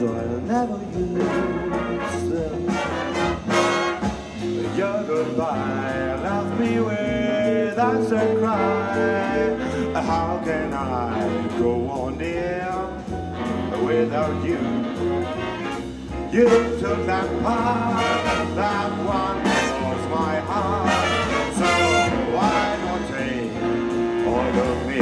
so I'll never use them. Your goodbye left me with a cry. How can I go on, dear, without you? You took that part, that one was my heart. So why not take all of me?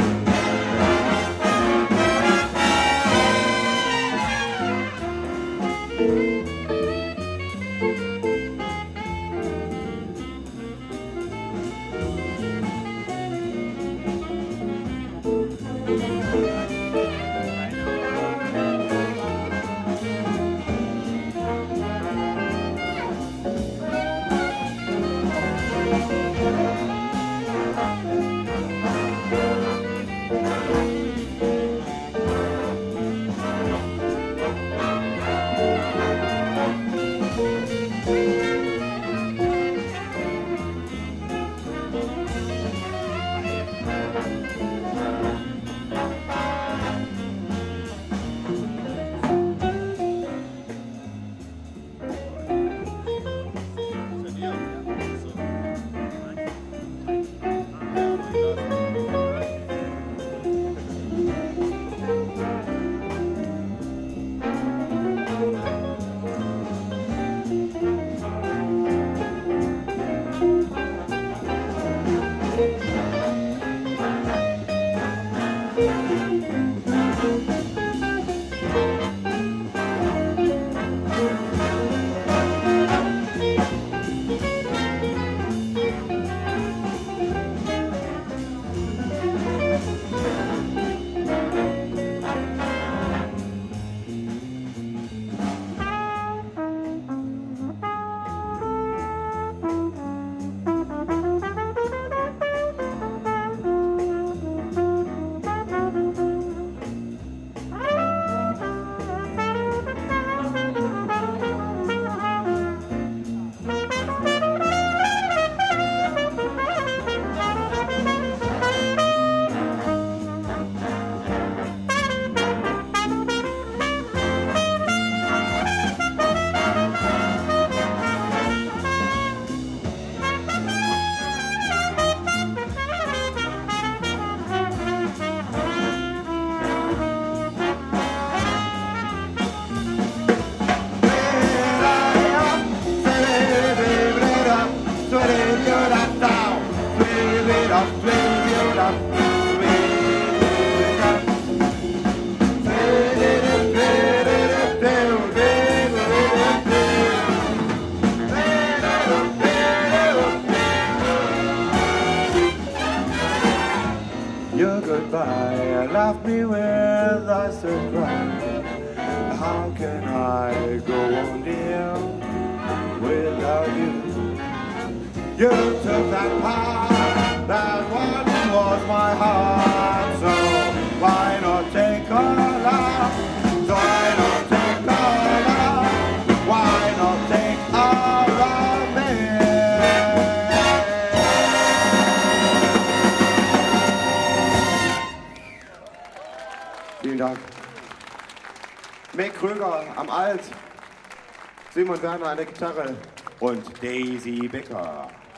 Your goodbye left me with a surprise. How can I go on, dear, without you? You took that part, that one was my heart. So why not take our love? So why not take our love? Why not take our love in? Vielen Dank. Mick Krüger am Alt, Simon Werner an der Gitarre und Daisy Becker.